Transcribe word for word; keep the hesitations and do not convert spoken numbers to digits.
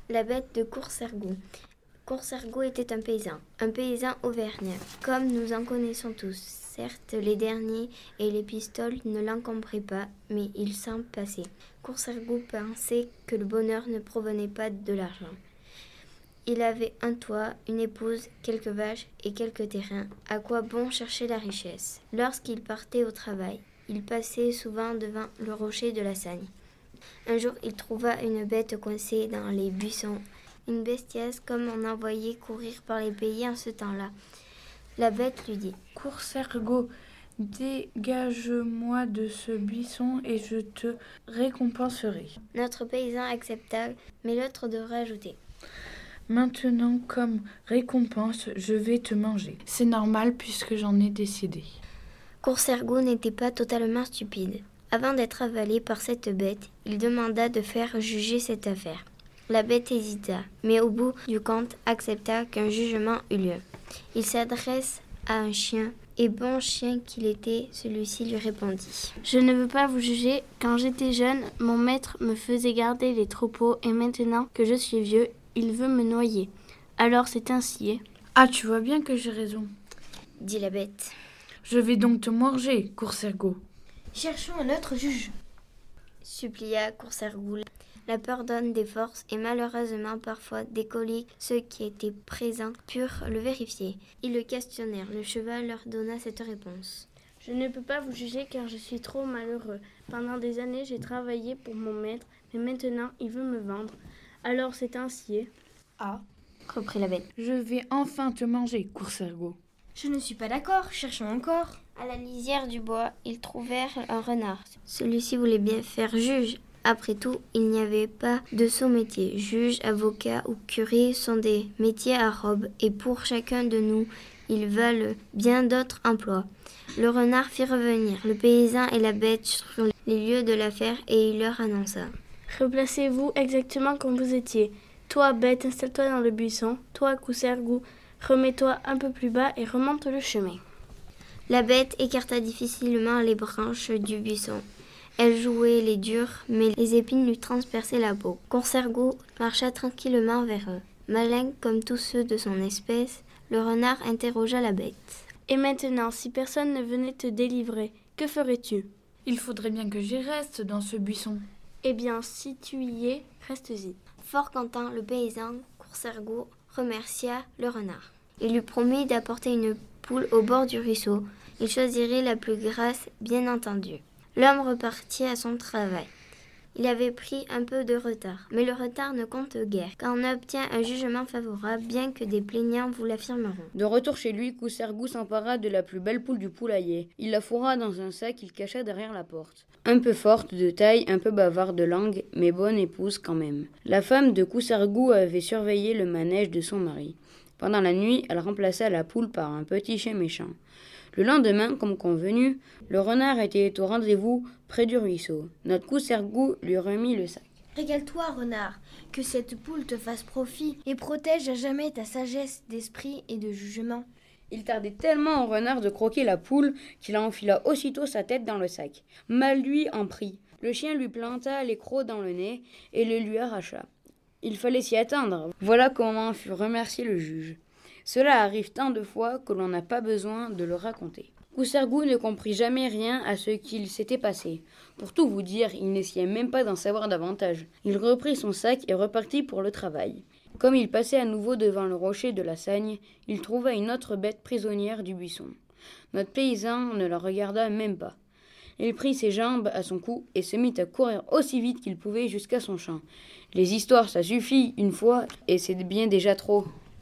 La bête de Courcergou. Courcergou était un paysan, un paysan auvergnat, comme nous en connaissons tous. Certes, les derniers et les pistoles ne l'encombraient pas, mais il s'en passait. Courcergou pensait que le bonheur ne provenait pas de l'argent. Il avait un toit, une épouse, quelques vaches et quelques terrains. À quoi bon chercher la richesse? Lorsqu'il partait au travail, il passait souvent devant le rocher de la Sagne. Un jour, il trouva une bête coincée dans les buissons, une bestiace comme on en voyait courir par les pays en ce temps-là. La bête lui dit « Courcergou, dégage-moi de ce buisson et je te récompenserai. » Notre paysan accepta, mais l'autre devra ajouter « Maintenant, comme récompense, je vais te manger. C'est normal puisque j'en ai décidé. » Courcergou n'était pas totalement stupide. Avant d'être avalé par cette bête, il demanda de faire juger cette affaire. La bête hésita, mais au bout du compte accepta qu'un jugement eut lieu. Il s'adresse à un chien, et bon chien qu'il était, celui-ci lui répondit. « Je ne veux pas vous juger. Quand j'étais jeune, mon maître me faisait garder les troupeaux, et maintenant que je suis vieux, il veut me noyer. Alors c'est ainsi. »« Ah, tu vois bien que j'ai raison, » dit la bête. « Je vais donc te manger, Courcergou. »« Cherchons un autre juge, » supplia Courcergou. La peur donne des forces et malheureusement parfois des coliques. Ceux qui étaient présents purent le vérifier. Ils le questionnèrent. Le cheval leur donna cette réponse. « Je ne peux pas vous juger car je suis trop malheureux. Pendant des années, j'ai travaillé pour mon maître, mais maintenant il veut me vendre. Alors c'est ainsi. »« Ah, reprit la bête. Je vais enfin te manger, Courcergou. »« Je ne suis pas d'accord, cherchons encore. » À la lisière du bois, ils trouvèrent un renard. Celui-ci voulait bien faire juge. Après tout, il n'y avait pas de sot métier. Juge, avocat ou curé sont des métiers à robe et pour chacun de nous, ils valent bien d'autres emplois. Le renard fit revenir le paysan et la bête sur les lieux de l'affaire et il leur annonça. « Replacez-vous exactement comme vous étiez. Toi, bête, installe-toi dans le buisson. Toi, Courcergou, remets-toi un peu plus bas et remonte le chemin. » La bête écarta difficilement les branches du buisson. Elle jouait les dures, mais les épines lui transperçaient la peau. Courcergou marcha tranquillement vers eux. Malin comme tous ceux de son espèce, le renard interrogea la bête. « Et maintenant, si personne ne venait te délivrer, que ferais-tu ? » ?»« Il faudrait bien que j'y reste dans ce buisson. »« Eh bien, si tu y es, reste-y. » Fort content, le paysan, Courcergou, remercia le renard. Il lui promit d'apporter une poule au bord du ruisseau. Il choisirait la plus grasse, bien entendu. L'homme repartit à son travail. Il avait pris un peu de retard, mais le retard ne compte guère, quand on obtient un jugement favorable, bien que des plaignants vous l'affirmeront. De retour chez lui, Courcergou s'empara de la plus belle poule du poulailler. Il la fourra dans un sac qu'il cacha derrière la porte. Un peu forte de taille, un peu bavarde de langue, mais bonne épouse quand même. La femme de Courcergou avait surveillé le manège de son mari. Pendant la nuit, elle remplaça la poule par un petit chien méchant. Le lendemain, comme convenu, le renard était au rendez-vous près du ruisseau. Notre Courcergou lui remit le sac. « Régale-toi, renard, que cette poule te fasse profit et protège à jamais ta sagesse d'esprit et de jugement. » Il tardait tellement au renard de croquer la poule qu'il enfila aussitôt sa tête dans le sac. Mal lui en prit. Le chien lui planta les crocs dans le nez et le lui arracha. Il fallait s'y attendre. Voilà comment fut remercié le juge. Cela arrive tant de fois que l'on n'a pas besoin de le raconter. Courcergou ne comprit jamais rien à ce qu'il s'était passé. Pour tout vous dire, il n'essayait même pas d'en savoir davantage. Il reprit son sac et repartit pour le travail. Comme il passait à nouveau devant le rocher de la Sagne, il trouva une autre bête prisonnière du buisson. Notre paysan ne la regarda même pas. Il prit ses jambes à son cou et se mit à courir aussi vite qu'il pouvait jusqu'à son champ. Les histoires, ça suffit une fois, et c'est bien déjà trop.